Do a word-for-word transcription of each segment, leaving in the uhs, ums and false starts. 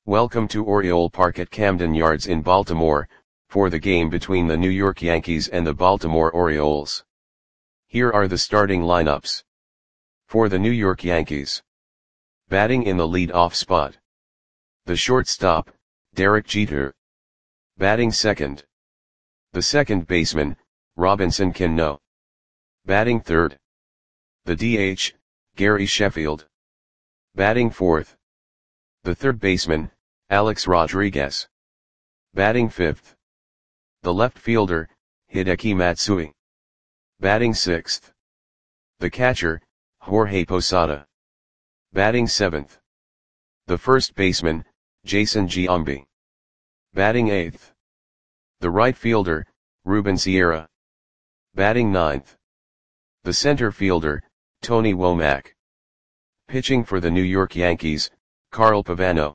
Welcome to Oriole Park at Camden Yards in Baltimore, for the game between the New York Yankees and the Baltimore Orioles. Here are the starting lineups. For the New York Yankees. Batting in the lead-off spot. The shortstop, Derek Jeter. Batting second. The second baseman, Robinson Cano. Batting third. The D H, Gary Sheffield. Batting fourth. The third baseman, Alex Rodriguez. Batting fifth. The left fielder, Hideki Matsui. Batting sixth. The catcher, Jorge Posada. Batting seventh. The first baseman, Jason Giambi. Batting eighth. The right fielder, Ruben Sierra. Batting ninth. The center fielder, Tony Womack. Pitching for the New York Yankees, Carl Pavano.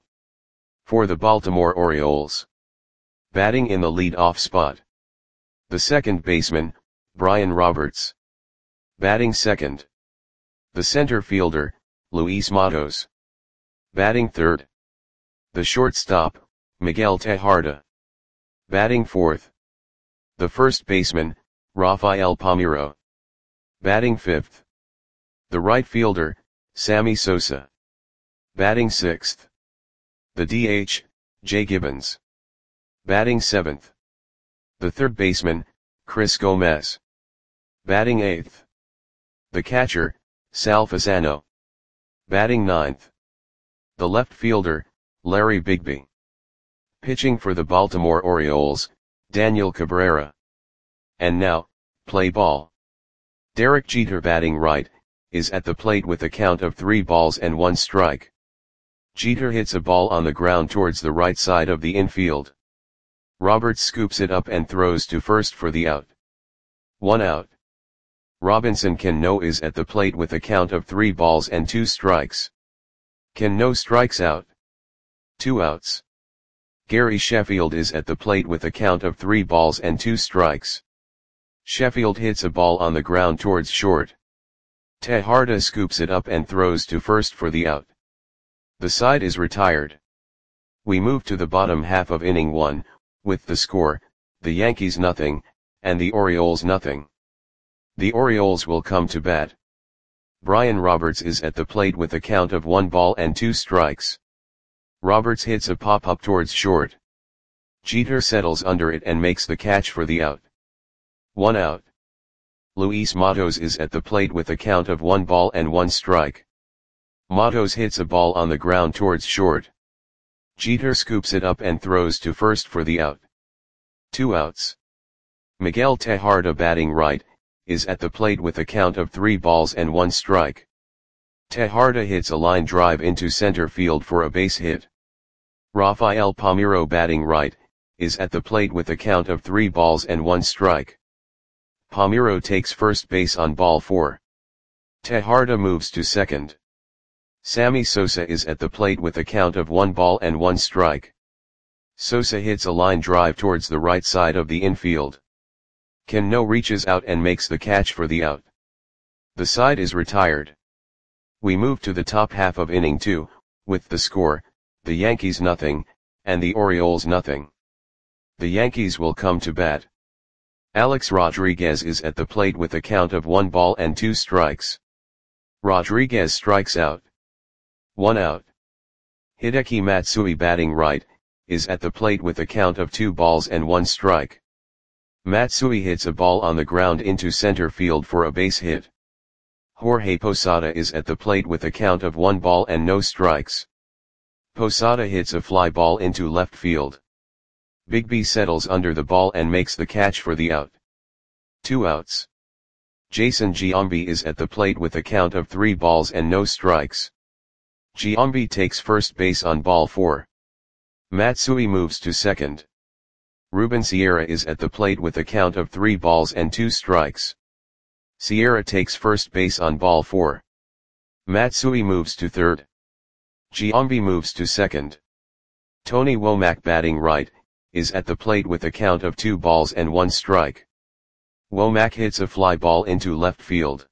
For the Baltimore Orioles. Batting in the lead-off spot. The second baseman, Brian Roberts. Batting second. The center fielder, Luis Matos. Batting third. The shortstop, Miguel Tejada. Batting fourth. The first baseman, Rafael Palmeiro. Batting fifth. The right fielder, Sammy Sosa. Batting sixth. The D H, Jay Gibbons. Batting seventh. The third baseman, Chris Gomez. Batting eighth. The catcher, Sal Fasano. Batting ninth. The left fielder, Larry Bigby. Pitching for the Baltimore Orioles, Daniel Cabrera. And now, play ball. Derek Jeter, batting right, is at the plate with a count of three balls and one strike. Jeter hits a ball on the ground towards the right side of the infield. Roberts scoops it up and throws to first for the out. One out. Robinson Cano is at the plate with a count of three balls and two strikes. Cano strikes out. Two outs. Gary Sheffield is at the plate with a count of three balls and two strikes. Sheffield hits a ball on the ground towards short. Tejada scoops it up and throws to first for the out. The side is retired. We move to the bottom half of inning one, with the score, the Yankees nothing, and the Orioles nothing. The Orioles will come to bat. Brian Roberts is at the plate with a count of one ball and two strikes. Roberts hits a pop-up towards short. Jeter settles under it and makes the catch for the out. One out. Luis Matos is at the plate with a count of one ball and one strike. Matos hits a ball on the ground towards short. Jeter scoops it up and throws to first for the out. Two outs. Miguel Tejada, batting right, is at the plate with a count of three balls and one strike. Tejada hits a line drive into center field for a base hit. Rafael Palmeiro, batting right, is at the plate with a count of three balls and one strike. Palmeiro takes first base on ball four. Tejada moves to second. Sammy Sosa is at the plate with a count of one ball and one strike. Sosa hits a line drive towards the right side of the infield. Cano reaches out and makes the catch for the out. The side is retired. We move to the top half of inning two, with the score, the Yankees nothing, and the Orioles nothing. The Yankees will come to bat. Alex Rodriguez is at the plate with a count of one ball and two strikes. Rodriguez strikes out. One out. Hideki Matsui, batting right, is at the plate with a count of two balls and one strike. Matsui hits a ball on the ground into center field for a base hit. Jorge Posada is at the plate with a count of one ball and no strikes. Posada hits a fly ball into left field. Bigby settles under the ball and makes the catch for the out. Two outs. Jason Giambi is at the plate with a count of three balls and no strikes. Giambi takes first base on ball four. Matsui moves to second. Ruben Sierra is at the plate with a count of three balls and two strikes. Sierra takes first base on ball four. Matsui moves to third. Giambi moves to second. Tony Womack, batting right, is at the plate with a count of two balls and one strike. Womack hits a fly ball into left field.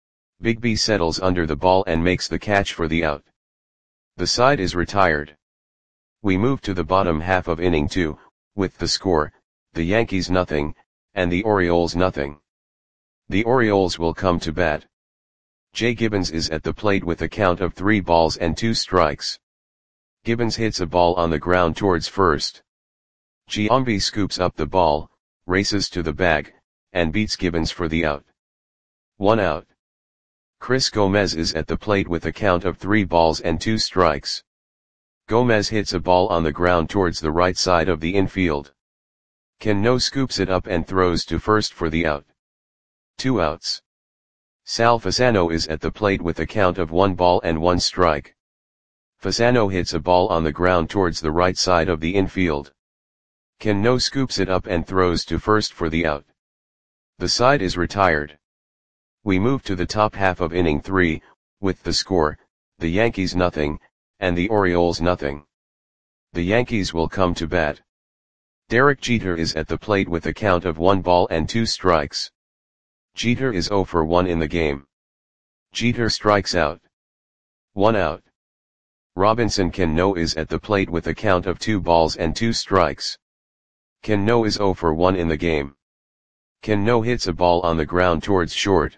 Bigby settles under the ball and makes the catch for the out. The side is retired. We move to the bottom half of inning two, with the score, the Yankees nothing, and the Orioles nothing. The Orioles will come to bat. Jay Gibbons is at the plate with a count of three balls and two strikes. Gibbons hits a ball on the ground towards first. Giambi scoops up the ball, races to the bag, and beats Gibbons for the out. One out. Chris Gomez is at the plate with a count of three balls and two strikes. Gomez hits a ball on the ground towards the right side of the infield. Cano scoops it up and throws to first for the out. Two outs. Sal Fasano is at the plate with a count of one ball and one strike. Fasano hits a ball on the ground towards the right side of the infield. Cano scoops it up and throws to first for the out. The side is retired. We move to the top half of inning three, with the score, the Yankees nothing, and the Orioles nothing. The Yankees will come to bat. Derek Jeter is at the plate with a count of one ball and two strikes. Jeter is zero for one in the game. Jeter strikes out. One out. Robinson Cano is at the plate with a count of two balls and two strikes. Cano is zero for one in the game. Cano hits a ball on the ground towards short.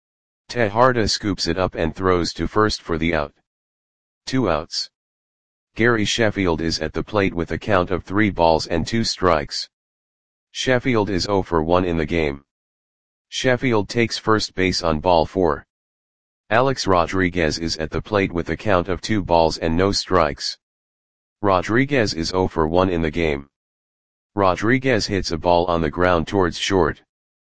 Tejada scoops it up and throws to first for the out. Two outs. Gary Sheffield is at the plate with a count of three balls and two strikes. Sheffield is zero for one in the game. Sheffield takes first base on ball four. Alex Rodriguez is at the plate with a count of two balls and no strikes. Rodriguez is zero for one in the game. Rodriguez hits a ball on the ground towards short.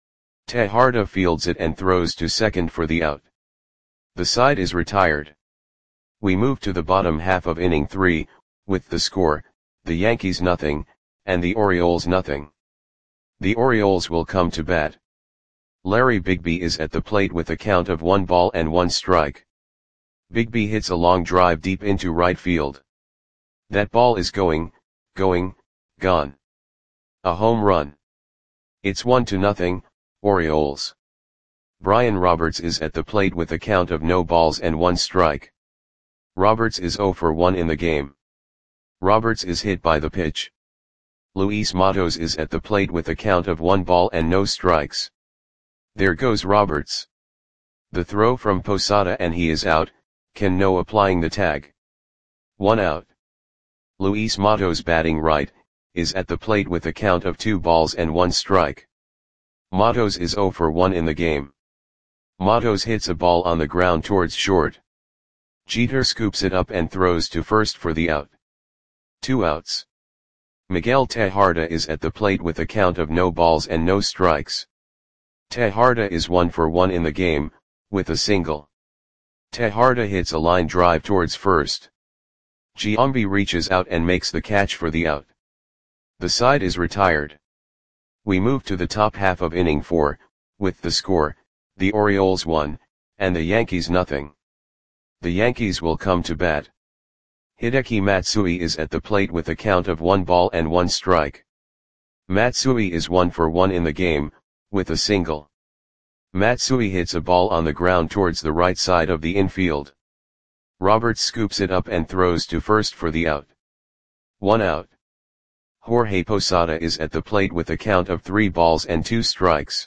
Tejada fields it and throws to second for the out. The side is retired. We move to the bottom half of inning three, with the score, the Yankees nothing, and the Orioles nothing. The Orioles will come to bat. Larry Bigby is at the plate with a count of one ball and one strike. Bigby hits a long drive deep into right field. That ball is going, going, gone. A home run. It's one to nothing, Orioles. Brian Roberts is at the plate with a count of no balls and one strike. Roberts is zero for one in the game. Roberts is hit by the pitch. Luis Matos is at the plate with a count of one ball and no strikes. There goes Roberts. The throw from Posada and he is out, Cano applying the tag. One out. Luis Matos batting right, is at the plate with a count of two balls and one strike. Matos is zero for one in the game. Matos hits a ball on the ground towards short. Jeter scoops it up and throws to first for the out. Two outs. Miguel Tejada is at the plate with a count of no balls and no strikes. Tejada is one for one in the game, with a single. Tejada hits a line drive towards first. Giambi reaches out and makes the catch for the out. The side is retired. We move to the top half of inning four, with the score, the Orioles one, and the Yankees nothing. The Yankees will come to bat. Hideki Matsui is at the plate with a count of one ball and one strike. Matsui is one for one in the game, with a single. Matsui hits a ball on the ground towards the right side of the infield. Roberts scoops it up and throws to first for the out. One out. Jorge Posada is at the plate with a count of three balls and two strikes.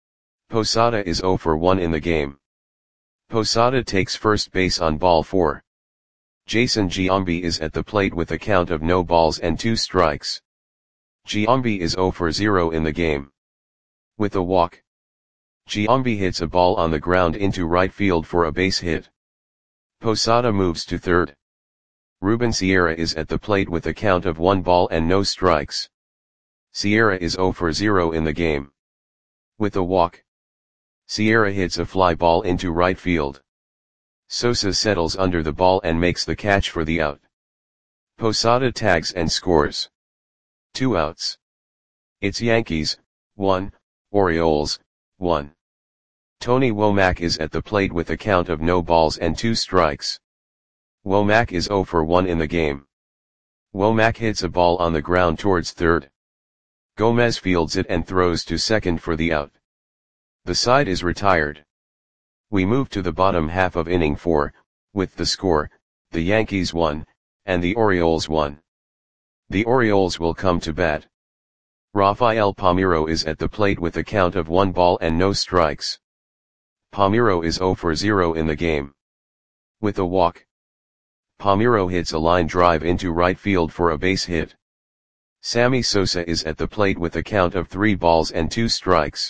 Posada is zero for one in the game. Posada takes first base on ball four. Jason Giambi is at the plate with a count of no balls and two strikes. Giambi is zero for zero in the game. With a walk. Giambi hits a ball on the ground into right field for a base hit. Posada moves to third. Ruben Sierra is at the plate with a count of one ball and no strikes. Sierra is zero for zero in the game. With a walk. Sierra hits a fly ball into right field. Sosa settles under the ball and makes the catch for the out. Posada tags and scores. Two outs. It's Yankees, one, Orioles, one. Tony Womack is at the plate with a count of no balls and two strikes. Womack is zero for one in the game. Womack hits a ball on the ground towards third. Gomez fields it and throws to second for the out. The side is retired. We move to the bottom half of inning four, with the score, the Yankees one, and the Orioles one. The Orioles will come to bat. Rafael Palmeiro is at the plate with a count of one ball and no strikes. Palmeiro is zero for zero in the game. With a walk, Palmeiro hits a line drive into right field for a base hit. Sammy Sosa is at the plate with a count of three balls and two strikes.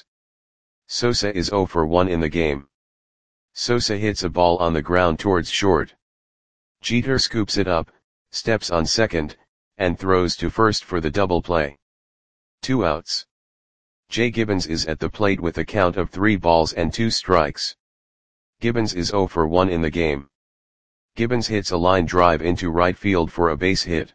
Sosa is zero for one in the game. Sosa hits a ball on the ground towards short. Jeter scoops it up, steps on second, and throws to first for the double play. Two outs. Jay Gibbons is at the plate with a count of three balls and two strikes. Gibbons is zero for one in the game. Gibbons hits a line drive into right field for a base hit.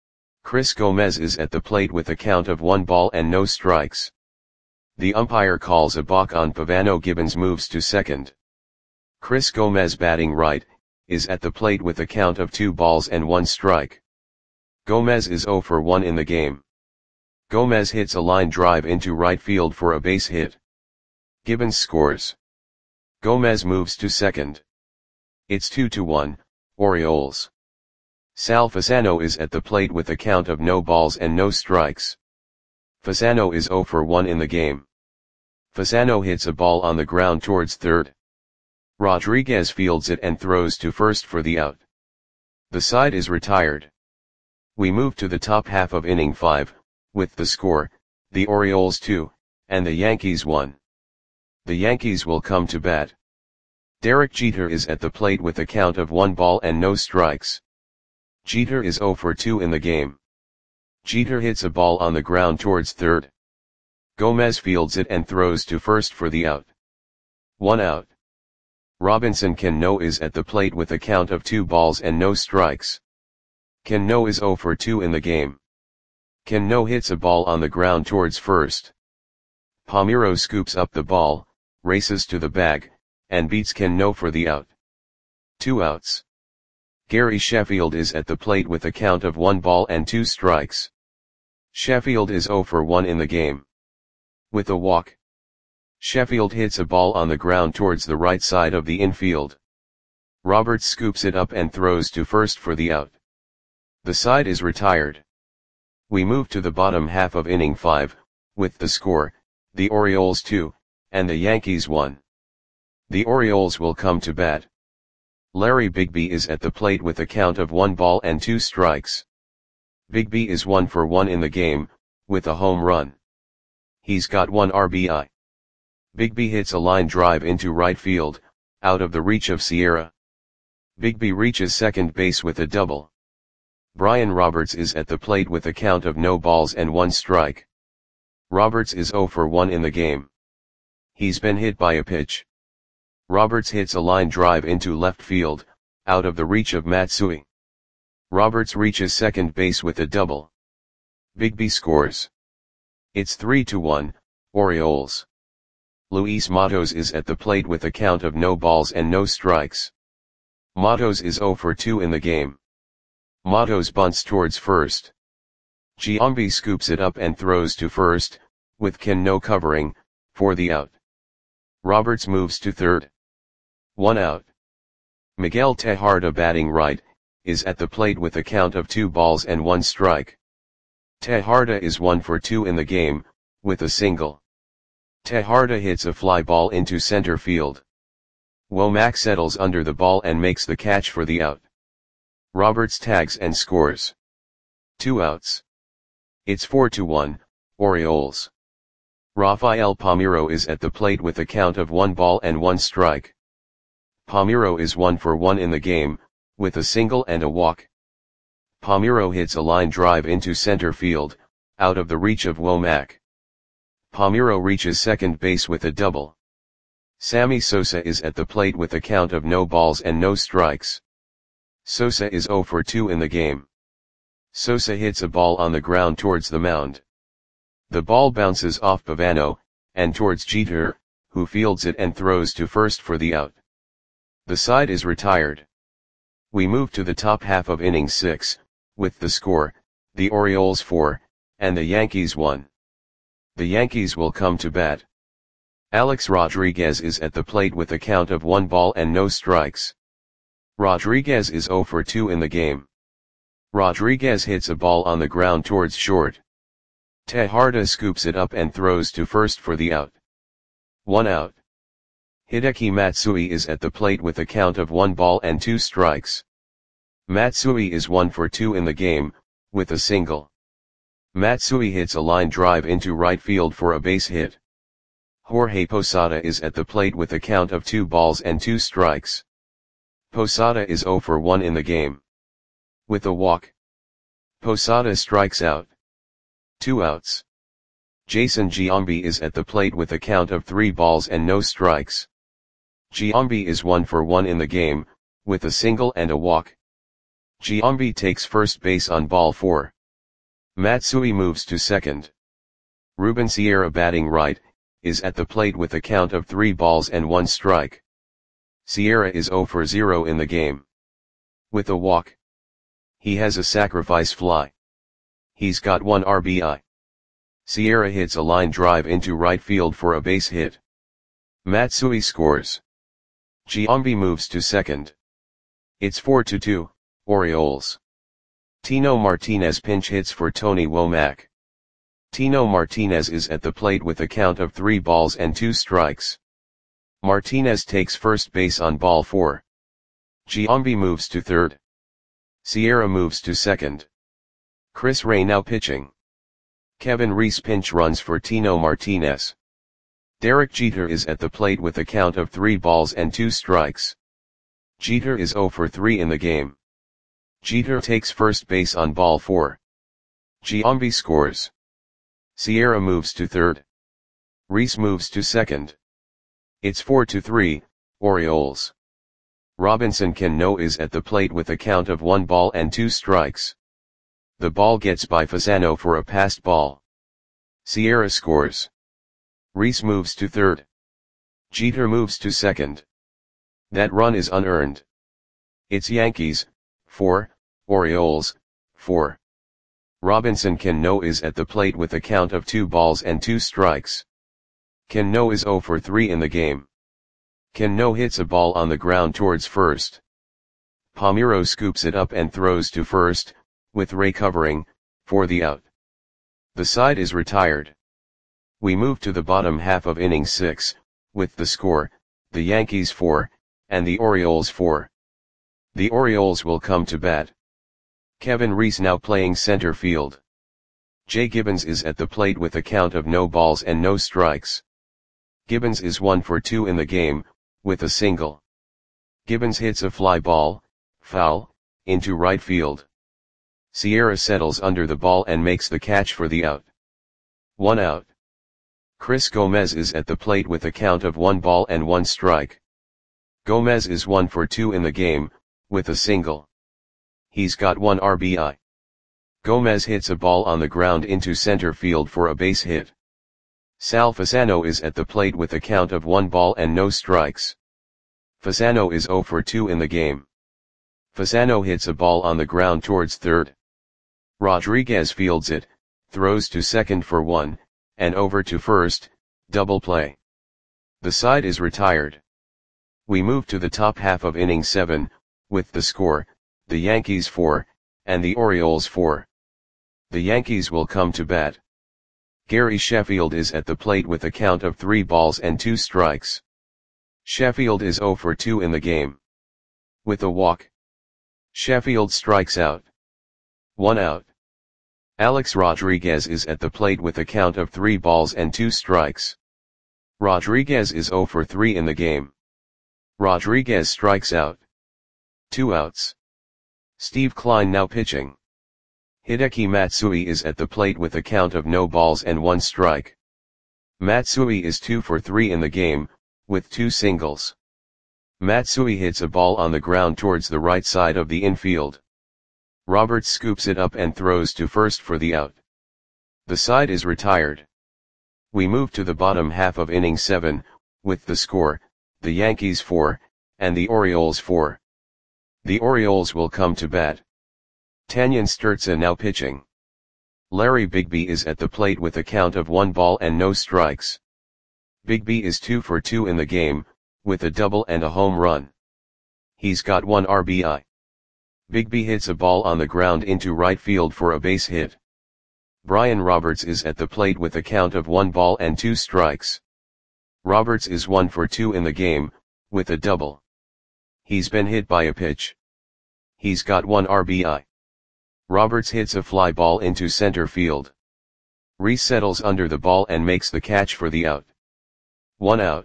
Chris Gomez is at the plate with a count of one ball and no strikes. The umpire calls a balk on Pavano. Gibbons moves to second. Chris Gomez, batting right, is at the plate with a count of two balls and one strike. Gomez is zero for one in the game. Gomez hits a line drive into right field for a base hit. Gibbons scores. Gomez moves to second. It's two to one, Orioles. Sal Fasano is at the plate with a count of no balls and no strikes. Fasano is zero for one in the game. Fasano hits a ball on the ground towards third. Rodriguez fields it and throws to first for the out. The side is retired. We move to the top half of inning five, with the score, the Orioles two, and the Yankees one. The Yankees will come to bat. Derek Jeter is at the plate with a count of one ball and no strikes. Jeter is zero for two in the game. Jeter hits a ball on the ground towards third. Gomez fields it and throws to first for the out. One out. Robinson Cano is at the plate with a count of two balls and no strikes. Cano is zero for two in the game. Cano hits a ball on the ground towards first. Palmeiro scoops up the ball, races to the bag, and beats Cano for the out. Two outs. Gary Sheffield is at the plate with a count of one ball and two strikes. Sheffield is zero for one in the game. With a walk, Sheffield hits a ball on the ground towards the right side of the infield. Roberts scoops it up and throws to first for the out. The side is retired. We move to the bottom half of inning five, with the score, the Orioles two, and the Yankees one. The Orioles will come to bat. Larry Bigby is at the plate with a count of one ball and two strikes. Bigby is one for one in the game, with a home run. He's got one R B I. Bigby hits a line drive into right field, out of the reach of Sierra. Bigby reaches second base with a double. Brian Roberts is at the plate with a count of no balls and one strike. Roberts is zero for one in the game. He's been hit by a pitch. Roberts hits a line drive into left field, out of the reach of Matsui. Roberts reaches second base with a double. Bigby scores. It's three to one, Orioles. Luis Matos is at the plate with a count of no balls and no strikes. Matos is zero for two in the game. Matos bunts towards first. Giambi scoops it up and throws to first, with Cano covering, for the out. Roberts moves to third. One out. Miguel Tejada, batting right, is at the plate with a count of two balls and one strike. Tejada is one for two in the game, with a single. Tejada hits a fly ball into center field. Womack settles under the ball and makes the catch for the out. Roberts tags and scores. Two outs. It's four to one, Orioles. Rafael Palmeiro is at the plate with a count of one ball and one strike. Palmeiro is one for one in the game, with a single and a walk. Palmeiro hits a line drive into center field, out of the reach of Womack. Palmeiro reaches second base with a double. Sammy Sosa is at the plate with a count of no balls and no strikes. Sosa is zero for two in the game. Sosa hits a ball on the ground towards the mound. The ball bounces off Pavano, and towards Jeter, who fields it and throws to first for the out. The side is retired. We move to the top half of inning six, with the score, the Orioles four, and the Yankees one. The Yankees will come to bat. Alex Rodriguez is at the plate with a count of one ball and no strikes. Rodriguez is zero for two in the game. Rodriguez hits a ball on the ground towards short. Tejada scoops it up and throws to first for the out. One out. Hideki Matsui is at the plate with a count of one ball and two strikes. Matsui is one for two in the game, with a single. Matsui hits a line drive into right field for a base hit. Jorge Posada is at the plate with a count of two balls and two strikes. Posada is zero for one in the game. With a walk, Posada strikes out. Two outs. Jason Giambi is at the plate with a count of three balls and no strikes. Giambi is one for one in the game, with a single and a walk. Giambi takes first base on ball four. Matsui moves to second. Ruben Sierra, batting right, is at the plate with a count of three balls and one strike. Sierra is zero for zero in the game. With a walk, he has a sacrifice fly. He's got one R B I. Sierra hits a line drive into right field for a base hit. Matsui scores. Giambi moves to second. It's four to two, Orioles. Tino Martinez pinch hits for Tony Womack. Tino Martinez is at the plate with a count of three balls and two strikes. Martinez takes first base on ball four. Giambi moves to third. Sierra moves to second. Chris Ray now pitching. Kevin Reese pinch runs for Tino Martinez. Derek Jeter is at the plate with a count of three balls and two strikes. Jeter is zero for three in the game. Jeter takes first base on ball four. Giambi scores. Sierra moves to third. Reese moves to second. It's four to three, Orioles. Robinson Cano is at the plate with a count of one ball and two strikes. The ball gets by Fasano for a passed ball. Sierra scores. Reese moves to third. Jeter moves to second. That run is unearned. It's Yankees, four, Orioles, four. Robinson Cano is at the plate with a count of two balls and two strikes. Cano is zero for three in the game. Cano hits a ball on the ground towards first. Palmeiro scoops it up and throws to first, with Ray covering, for the out. The side is retired. We move to the bottom half of inning six, with the score, the Yankees four, and the Orioles four. The Orioles will come to bat. Kevin Reese now playing center field. Jay Gibbons is at the plate with a count of no balls and no strikes. Gibbons is one for two in the game, with a single. Gibbons hits a fly ball, foul, into right field. Sierra settles under the ball and makes the catch for the out. One out. Chris Gomez is at the plate with a count of one ball and one strike. Gomez is one for two in the game, with a single. He's got one R B I. Gomez hits a ball on the ground into center field for a base hit. Sal Fasano is at the plate with a count of one ball and no strikes. Fasano is zero for two in the game. Fasano hits a ball on the ground towards third. Rodriguez fields it, throws to second for one, and over to first, double play. The side is retired. We move to the top half of inning seven, with the score, the Yankees four, and the Orioles four. The Yankees will come to bat. Gary Sheffield is at the plate with a count of three balls and two strikes. Sheffield is zero for two in the game. With a walk, Sheffield strikes out. One out. Alex Rodriguez is at the plate with a count of three balls and two strikes. Rodriguez is zero for three in the game. Rodriguez strikes out. Two outs. Steve Klein now pitching. Hideki Matsui is at the plate with a count of no balls and one strike. Matsui is two for three in the game, with two singles. Matsui hits a ball on the ground towards the right side of the infield. Roberts scoops it up and throws to first for the out. The side is retired. We move to the bottom half of inning seven, with the score, the Yankees four, and the Orioles four. The Orioles will come to bat. Tanyan Sturza now pitching. Larry Bigby is at the plate with a count of one ball and no strikes. Bigby is two for two in the game, with a double and a home run. He's got one R B I. Bigby hits a ball on the ground into right field for a base hit. Brian Roberts is at the plate with a count of one ball and two strikes. Roberts is one for two in the game, with a double. He's been hit by a pitch. He's got one R B I. Roberts hits a fly ball into center field. Reese settles under the ball and makes the catch for the out. One out.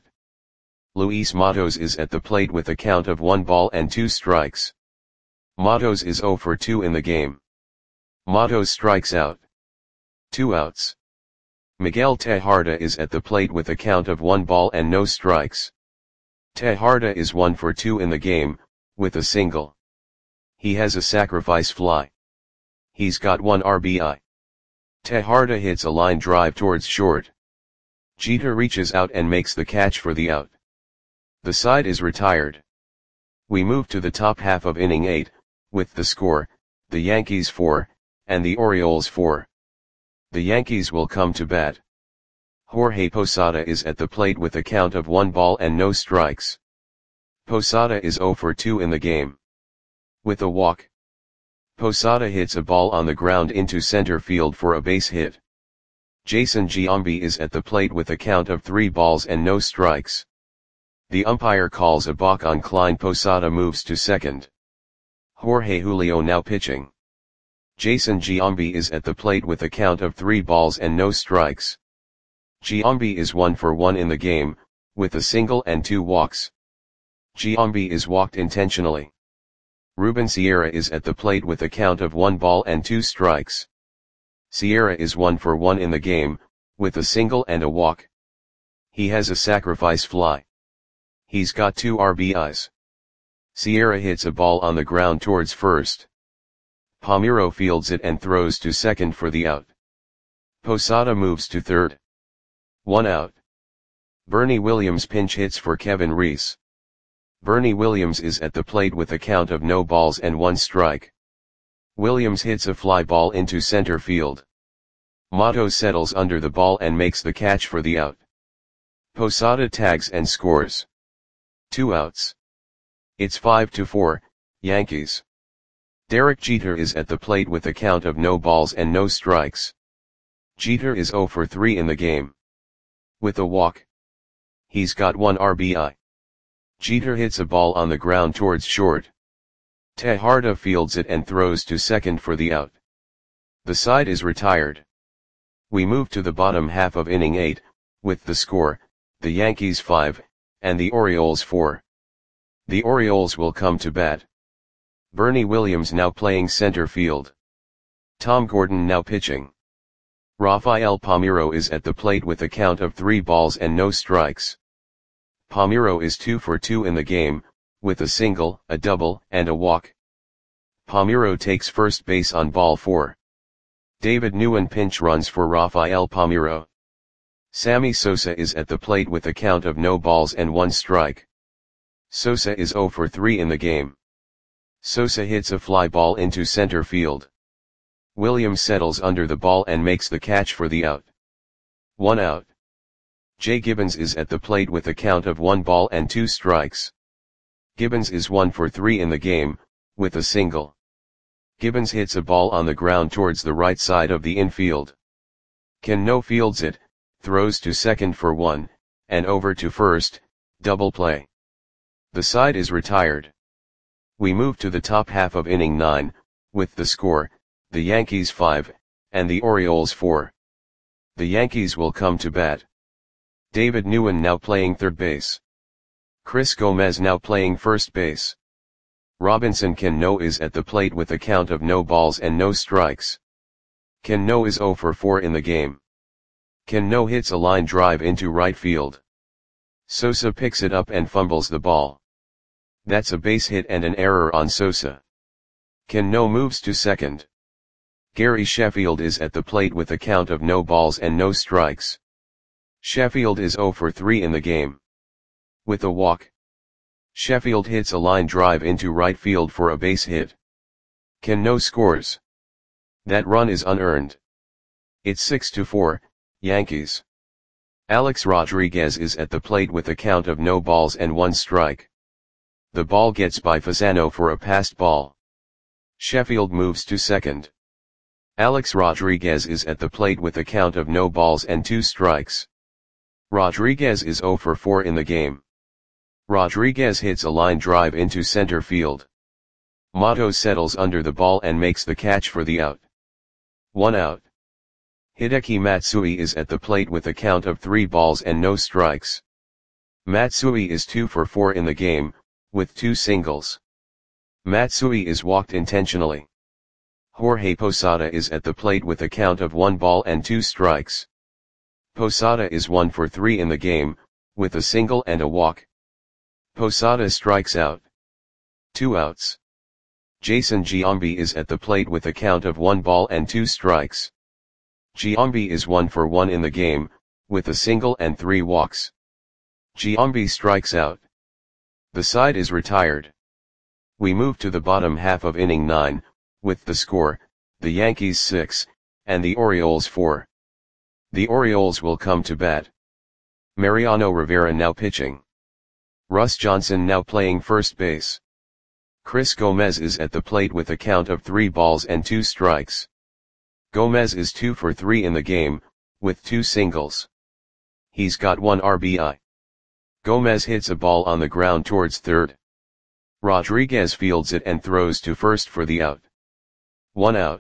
Luis Matos is at the plate with a count of one ball and two strikes. Matos is zero for two in the game. Matos strikes out. Two outs. Miguel Tejada is at the plate with a count of one ball and no strikes. Tejada is one for two in the game, with a single. He has a sacrifice fly. He's got one R B I. Tejada hits a line drive towards short. Jeter reaches out and makes the catch for the out. The side is retired. We move to the top half of inning eight, with the score, the Yankees four, and the Orioles four. The Yankees will come to bat. Jorge Posada is at the plate with a count of one ball and no strikes. Posada is zero for two in the game. With a walk. Posada hits a ball on the ground into center field for a base hit. Jason Giambi is at the plate with a count of three balls and no strikes. The umpire calls a balk on Klein. Posada moves to second. Jorge Julio now pitching. Jason Giambi is at the plate with a count of three balls and no strikes. Giambi is one for one in the game, with a single and two walks. Giambi is walked intentionally. Ruben Sierra is at the plate with a count of one ball and two strikes. Sierra is one for one in the game, with a single and a walk. He has a sacrifice fly. He's got two R B Is. Sierra hits a ball on the ground towards first. Palmeiro fields it and throws to second for the out. Posada moves to third. One out. Bernie Williams pinch hits for Kevin Reese. Bernie Williams is at the plate with a count of no balls and one strike. Williams hits a fly ball into center field. Matos settles under the ball and makes the catch for the out. Posada tags and scores. Two outs. It's five to four, Yankees. Derek Jeter is at the plate with a count of no balls and no strikes. Jeter is zero for three in the game. With a walk. He's got one R B I. Jeter hits a ball on the ground towards short. Tejada fields it and throws to second for the out. The side is retired. We move to the bottom half of inning eight, with the score, the Yankees five, and the Orioles four. The Orioles will come to bat. Bernie Williams now playing center field. Tom Gordon now pitching. Rafael Palmeiro is at the plate with a count of three balls and no strikes. Palmeiro is two for two in the game, with a single, a double, and a walk. Palmeiro takes first base on ball four. David Nguyen pinch runs for Rafael Palmeiro. Sammy Sosa is at the plate with a count of no balls and one strike. Sosa is zero for three in the game. Sosa hits a fly ball into center field. Williams settles under the ball and makes the catch for the out. One out. Jay Gibbons is at the plate with a count of one ball and two strikes. Gibbons is one for three in the game, with a single. Gibbons hits a ball on the ground towards the right side of the infield. Cano fields it, throws to second for one, and over to first, double play. The side is retired. We move to the top half of inning nine, with the score, the Yankees five, and the Orioles four. The Yankees will come to bat. David Nguyen now playing third base. Chris Gomez now playing first base. Robinson Cano is at the plate with a count of no balls and no strikes. Cano is zero for four in the game. Cano hits a line drive into right field. Sosa picks it up and fumbles the ball. That's a base hit and an error on Sosa. Cano moves to second. Gary Sheffield is at the plate with a count of no balls and no strikes. Sheffield is zero for three in the game. With a walk. Sheffield hits a line drive into right field for a base hit. Cano scores. That run is unearned. It's six to four, Yankees. Alex Rodriguez is at the plate with a count of no balls and one strike. The ball gets by Fasano for a passed ball. Sheffield moves to second. Alex Rodriguez is at the plate with a count of no balls and two strikes. Rodriguez is zero for four in the game. Rodriguez hits a line drive into center field. Motto settles under the ball and makes the catch for the out. One out. Hideki Matsui is at the plate with a count of three balls and no strikes. Matsui is two for four in the game, with two singles. Matsui is walked intentionally. Jorge Posada is at the plate with a count of one ball and two strikes. Posada is one for three in the game, with a single and a walk. Posada strikes out. Two outs. Jason Giambi is at the plate with a count of one ball and two strikes. Giambi is one for one in the game, with a single and three walks. Giambi strikes out. The side is retired. We move to the bottom half of inning nine, with the score, the Yankees six, and the Orioles four. The Orioles will come to bat. Mariano Rivera now pitching. Russ Johnson now playing first base. Chris Gomez is at the plate with a count of three balls and two strikes. Gomez is two for three in the game, with two singles. He's got one R B I. Gomez hits a ball on the ground towards third. Rodriguez fields it and throws to first for the out. One out.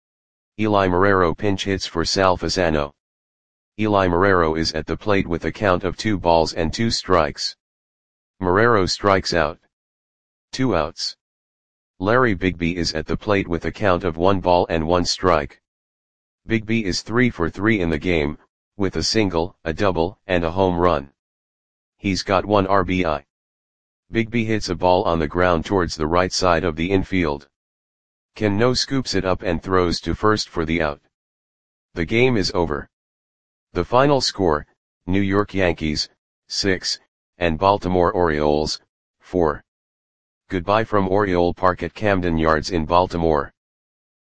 Eli Marrero pinch hits for Sal Fasano. Eli Marrero is at the plate with a count of two balls and two strikes. Marrero strikes out. Two outs. Larry Bigby is at the plate with a count of one ball and one strike. Bigby is three for three in the game, with a single, a double, and a home run. He's got one R B I. Bigby hits a ball on the ground towards the right side of the infield. Cano scoops it up and throws to first for the out. The game is over. The final score, New York Yankees, six, and Baltimore Orioles, four. Goodbye from Oriole Park at Camden Yards in Baltimore.